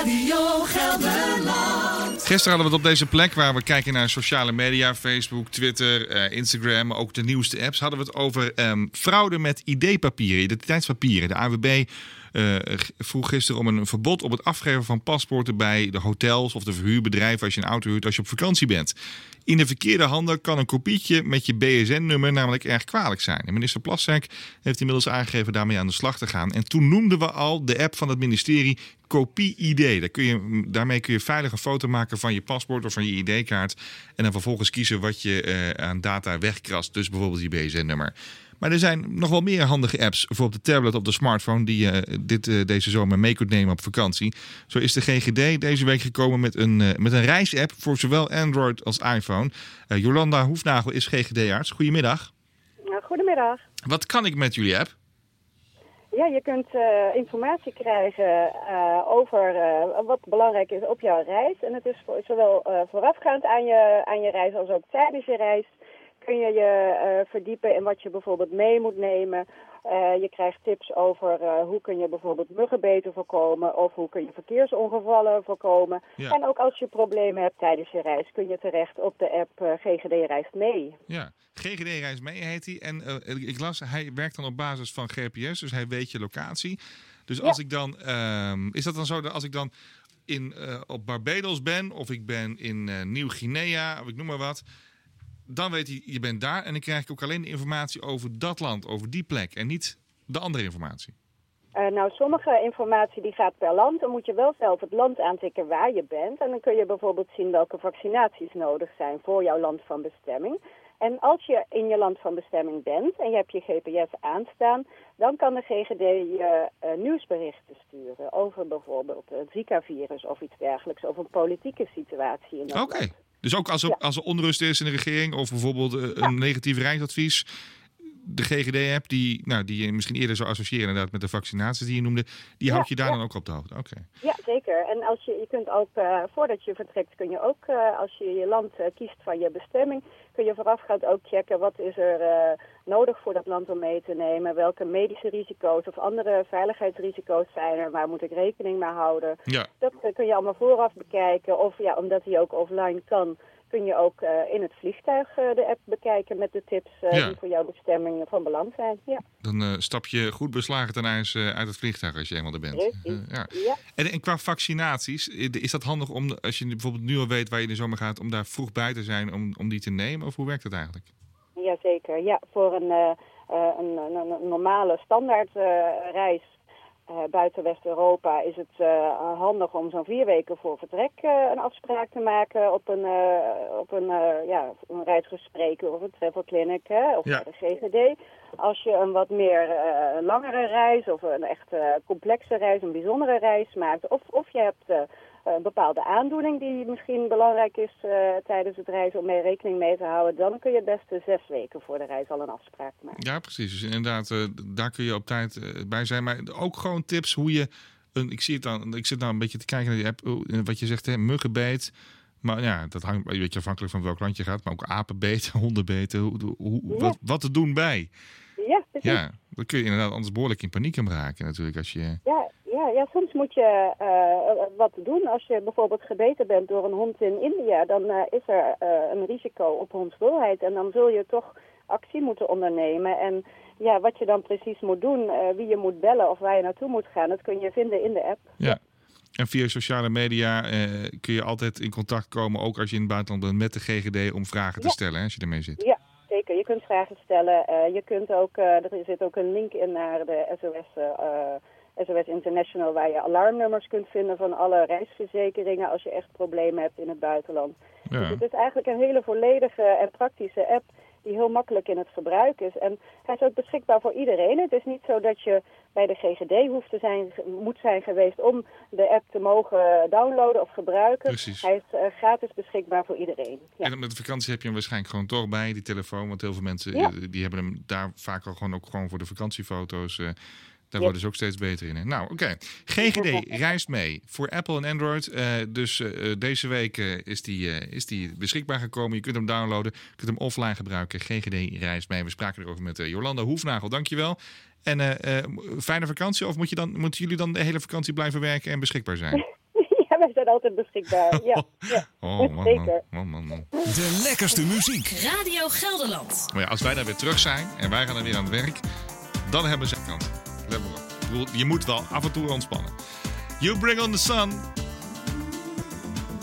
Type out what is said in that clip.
Radio Gelderland. Gisteren hadden we het op deze plek waar we kijken naar sociale media, Facebook, Twitter, Instagram, maar ook de nieuwste apps, hadden we het over fraude met ID-papieren, identiteitspapieren. De AWB vroeg gisteren om een verbod op het afgeven van paspoorten bij de hotels of de verhuurbedrijven als je een auto huurt als je op vakantie bent. In de verkeerde handen kan een kopietje met je BSN-nummer namelijk erg kwalijk zijn. En minister Plasterk heeft inmiddels aangegeven daarmee aan de slag te gaan. En toen noemden we al de app van het ministerie Kopie-ID. Daarmee kun je veilig een foto maken van je paspoort of van je ID-kaart. En dan vervolgens kiezen wat je aan data wegkrast. Dus bijvoorbeeld je BSN-nummer. Maar er zijn nog wel meer handige apps voor op de tablet of de smartphone die je deze zomer mee kunt nemen op vakantie. Zo is de GGD deze week gekomen met een reisapp voor zowel Android als iPhone. Jolanda Hoefnagel is GGD-arts. Goedemiddag. Goedemiddag. Wat kan ik met jullie app? Ja, je kunt informatie krijgen over wat belangrijk is op jouw reis. En het is zowel voorafgaand aan je reis als ook tijdens je reis. Kun je verdiepen in wat je bijvoorbeeld mee moet nemen. Je krijgt tips over hoe kun je bijvoorbeeld muggenbeten voorkomen of hoe kun je verkeersongevallen voorkomen. Ja. En ook als je problemen hebt tijdens je reis kun je terecht op de app GGD Reist Mee. Ja, GGD Reist Mee heet hij. En ik las, hij werkt dan op basis van GPS, dus hij weet je locatie. Dus als ik dan, is dat dan zo dat als ik dan op Barbados ben of ik ben in Nieuw-Guinea of ik noem maar wat, dan weet hij, je bent daar en dan krijg ik ook alleen de informatie over dat land, over die plek en niet de andere informatie. Sommige informatie die gaat per land. Dan moet je wel zelf het land aantikken waar je bent. En dan kun je bijvoorbeeld zien welke vaccinaties nodig zijn voor jouw land van bestemming. En als je in je land van bestemming bent en je hebt je GPS aanstaan, dan kan de GGD je nieuwsberichten sturen over bijvoorbeeld het Zika-virus of iets dergelijks, of een politieke situatie in dat land. Dus ook als er onrust is in de regering of bijvoorbeeld een negatief reisadvies, de GGD-app die je misschien eerder zou associëren inderdaad met de vaccinaties die je noemde, die houdt je daar dan ook op de hoogte. Okay. Ja, zeker. En je kunt ook, voordat je vertrekt, kun je ook, als je je land kiest van je bestemming, kun je voorafgaand ook checken wat is er nodig voor dat land om mee te nemen, welke medische risico's of andere veiligheidsrisico's zijn er, waar moet ik rekening mee houden. Ja. Dat kun je allemaal vooraf bekijken. Of omdat die ook offline kan, kun je ook in het vliegtuig de app bekijken met de tips die voor jouw bestemming van belang zijn. Ja. Dan stap je goed beslagen ten ijs uit het vliegtuig als je eenmaal er bent. Ja. En qua vaccinaties, is dat handig om, als je bijvoorbeeld nu al weet waar je in de zomer gaat, om daar vroeg bij te zijn om die te nemen? Of hoe werkt dat eigenlijk? Jazeker. Ja, voor een normale standaard reis buiten West-Europa is het handig om zo'n 4 weken voor vertrek een afspraak te maken op een reisgespreker of een travel clinic of bij de GGD. Als je een wat meer langere reis of een echt complexe reis, een bijzondere reis maakt, of je hebt een bepaalde aandoening die misschien belangrijk is tijdens het reizen om mee rekening mee te houden, dan kun je het beste 6 weken voor de reis al een afspraak maken. Ja, precies. Dus inderdaad, daar kun je op tijd bij zijn. Maar ook gewoon tips hoe je, ik zit nou een beetje te kijken naar die app, wat je zegt, muggenbeet. Maar ja, dat hangt een beetje afhankelijk van welk land je gaat. Maar ook apenbeten, hondenbeten, wat te doen bij. Ja, precies. Ja, dan kun je inderdaad anders behoorlijk in paniek kan raken natuurlijk als je. Ja, soms moet je wat doen. Als je bijvoorbeeld gebeten bent door een hond in India, dan is er een risico op hondsdolheid. En dan zul je toch actie moeten ondernemen. En ja, wat je dan precies moet doen, wie je moet bellen of waar je naartoe moet gaan, dat kun je vinden in de app. Ja. En via sociale media kun je altijd in contact komen, ook als je in het buitenland bent, met de GGD om vragen te stellen, hè, als je ermee zit. Ja, zeker. Je kunt vragen stellen. Je kunt ook, er zit ook een link in naar de SOS International, waar je alarmnummers kunt vinden van alle reisverzekeringen als je echt problemen hebt in het buitenland. Ja. Dus het is eigenlijk een hele volledige en praktische app die heel makkelijk in het gebruik is. En hij is ook beschikbaar voor iedereen. Het is niet zo dat je bij de GGD moet zijn geweest om de app te mogen downloaden of gebruiken. Precies. Hij is gratis beschikbaar voor iedereen. Ja. En met de vakantie heb je hem waarschijnlijk gewoon toch bij, die telefoon. Want heel veel mensen die hebben hem daar vaak al gewoon voor de vakantiefoto's. Daar worden ze ook steeds beter in. Hè? Nou, oké. GGD reist mee voor Apple en Android. Dus deze week is die beschikbaar gekomen. Je kunt hem downloaden. Je kunt hem offline gebruiken. GGD reist mee. We spraken erover met Jolanda Hoefnagel. Dankjewel. En fijne vakantie. Of moeten jullie dan de hele vakantie blijven werken en beschikbaar zijn? Ja, wij zijn altijd beschikbaar. Ja, zeker. Man. De lekkerste muziek. Radio Gelderland. Maar ja, als wij dan weer terug zijn en wij gaan dan weer aan het werk, dan hebben ze kans. Let maar op. Ik bedoel, je moet wel af en toe ontspannen. You Bring on the Sun.